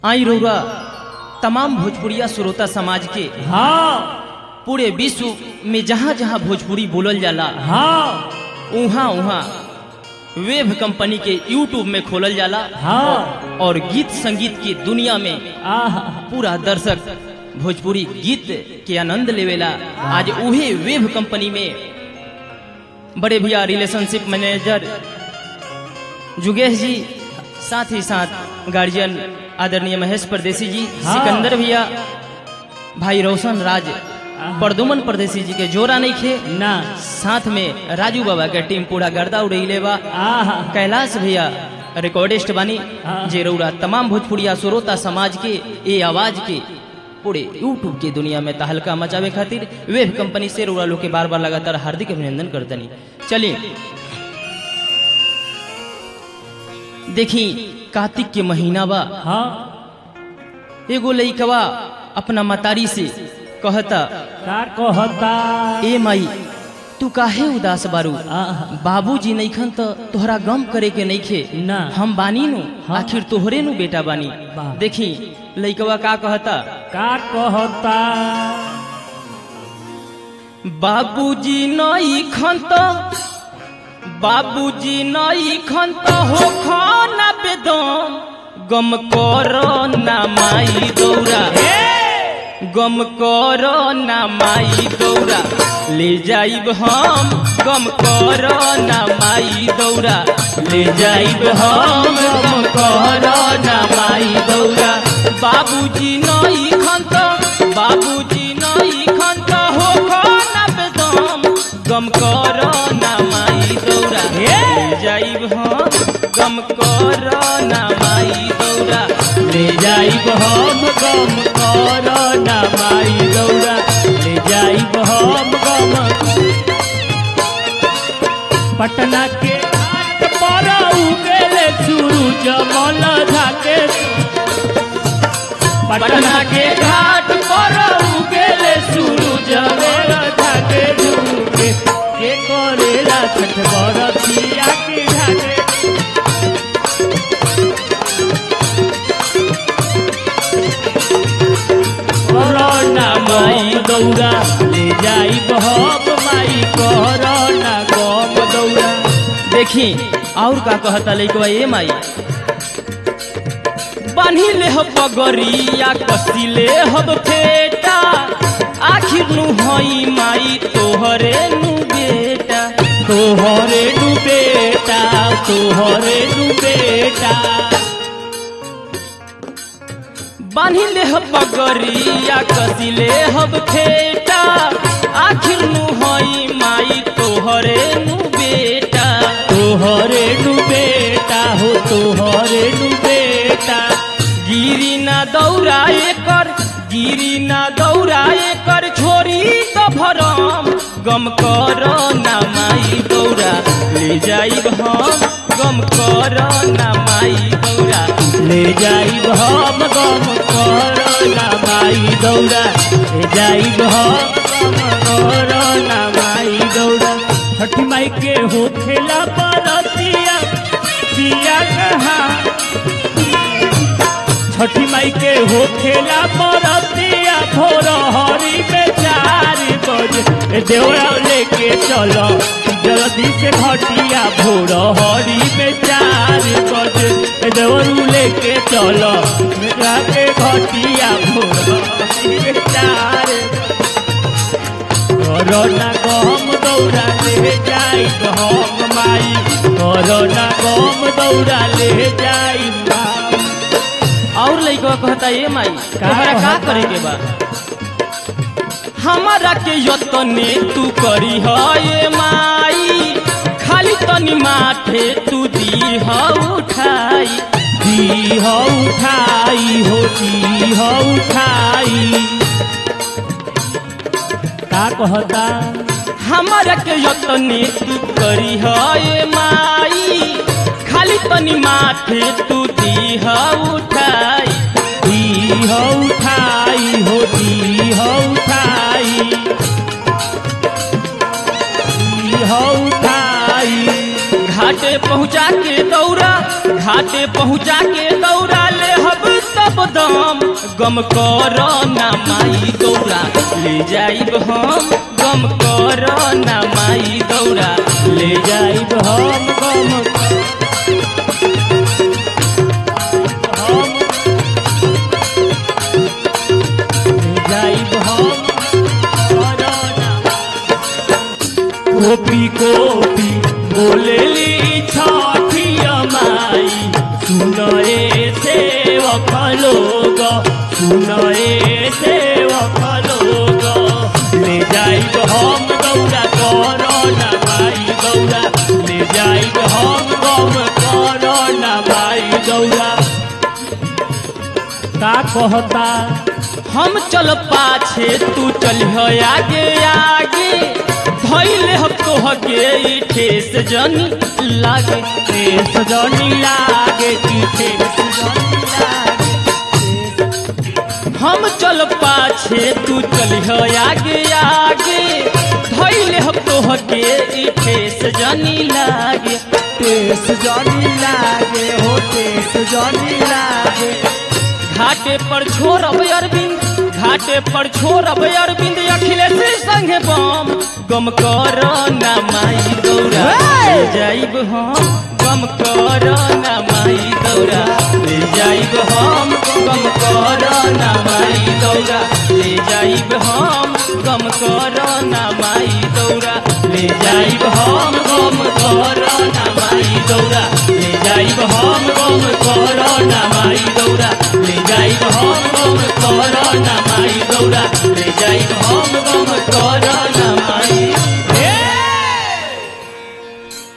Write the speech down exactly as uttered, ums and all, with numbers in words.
आई रउरा तमाम भोजपुरिया श्रोता समाज के हाँ पूरे विश्व में जहाँ जहाँ भोजपुरी बोलल जाला हाँ उहाँ उहाँ वेब कंपनी के यूट्यूब में खोलल जाला हाँ और गीत संगीत की दुनिया में आह पूरा दर्शक भोजपुरी गीत के आनंद लेवेला। आज उहे वेब कंपनी में बड़े भैया रिलेशनशिप मैनेजर जुगेश जी, साथ ही साथ गार्जियन आदरणीय महेश परदेसी जी, हाँ। सिकंदर भैया, भाई रोशन राज, परदुमन परदेसी जी के जोरा नहीं खे ना साथ में राजू बाबा के टीम पूरा गर्दा उड़ैले बा। आह कैलाश भैया रिकॉर्डिस्ट बानी हाँ। जे रउरा तमाम भोजपुरिया श्रोता समाज के ये आवाज के पूरे यूट्यूब की दुनिया में तहलका मचावे खातिर वेब कंपनी से रउरा लोग के बार बार लगातार हार्दिक अभिनंदन करतनी। चलिए देखी कार्तिक के महीना बा, हाँ एगो लइकवा अपना मतारी से कहता, का कहता ए माई तू काहे उदास बारू, आह बाबूजी नइखन त तोहरा गम करे के नइखे, ना हम बानी नु, हाँ। आखिर तोहरे नु बेटा बानी। वाह। देखी लइकवा का कहता, का कहता बाबूजी नइखन त बाबूजी नइखन त हो खाना बेदम, गम करो ना माई दौरा, गम करो ना माई दौरा, ले जाइब हम, गम करो ना माई दौरा, ले जाइब हम, गम करो ना माई दौरा। बाबूजी नइखन त बाबूजी नइखन त हो खाना बेदम, गम करो ना माई दौरा, ले जाइब हम, गम करो ना माई दौरा, ले जाइब हम गम करो ना माई दौरा, ले जाइब हम गम। पटना के घाट पर उगेले सूरज मल झाके, पटना के घाट पर उगेले सूरज मल झाके झुके, के करेला छठ बरतिया के घाटे। कोरोना माई दौरा, ले जाइब हम माई कोरोना गम दौरा। देखी और का कहता लइकवा, ए माई बान्ही ले हो पगरिया, कसी ले हब फेटा, आखिर नु हई माई तोहरे नु बेटा, तोहरे नु बेटा, तोहरे नु बेटा, बान्ही ले हो पगरिया, कसी ले हब फेटा, आखिर नु हई माई तोहरे नु बेटा, तोहरे नु बेटा हो, तोहरे नु बेटा। गिरी ना दौड़ा एकर, गिरी ना दौड़ा एकर, छोरी तो भरम, गम करो ना माई दौड़ा, ले जाइब हम, गम करो ना माई दौड़ा, ले जाइब हम गम करो ना माई दौड़ा, ले जाइब हम गम करो ना माई दौड़ा। छठी माई के हो खेला बरतिया दिया कहाँ, छठी माई के हो खेला बरतिया भोर हरी में चार बजे, देवरा लेके चलो जल्दी से घटिया भोर हरी में चार बजे, देवरू लेके चलो मेरा के घटिया भोर हरी में चार। कोरोना गम दौरा ले जाई हम माई, कोरोना गम दौरा ले जाई माई। और लइकवा कहता, ए माई तोहरा का करे के बा, हमारा के यतने तू करी ह ए माई, खाली तनी माथे तू दी ह उठाई, दी हो उठाई हो, दी हो उठाई। का कहता हमारा के यतने तू करी ह ए माई, खाली तनी माथे तू दी ह उठाई, दी हो उठाई हो, दी हो उठाई, दी हो उठाई। घाटे पहुँचा के दौरा, घाटे पहुँचा के दौरा ले हब तब दम गम कर ना माई दौरा ले जाइब हम गम कर ना माई दौरा ले जाइब हम गम हम ले जाइब हम कोपी कोपी बोलेली छठिया माई सुनए सेवक लोग सुनए सेवक लोग ले जाइब हम गौरा करना माई गौरा ले जाइब हम गम करना माई गौरा का कहता हम चल पाछे तू चल आगे आगे धैले हम तोहके ठेस जनी लागे ठेस जनी लागे की ठेस जनी लागे हम चल पाछे तू चल आगे आगे धैले हम तोहके ठेस जनी लागे ठेस जनी लागे हो ठेस जनी लागे घाटे पर छोड़ब अरविंद घाटे पर छोड़ब अरविंद अखिलेश संगे बम गम कर ना माई दौरा ले जाइब हम गम कर ना माई दौरा ले जाइब हम गम कर ना माई दौरा ले जाइब हम गम कर ना माई दौरा ले जाइब हम गम कर ना माई दौरा ले जाइब हम गम कर ना माई दौरा ले जाइब हम गम कर ना माई दौरा ले जाइब हम गम कर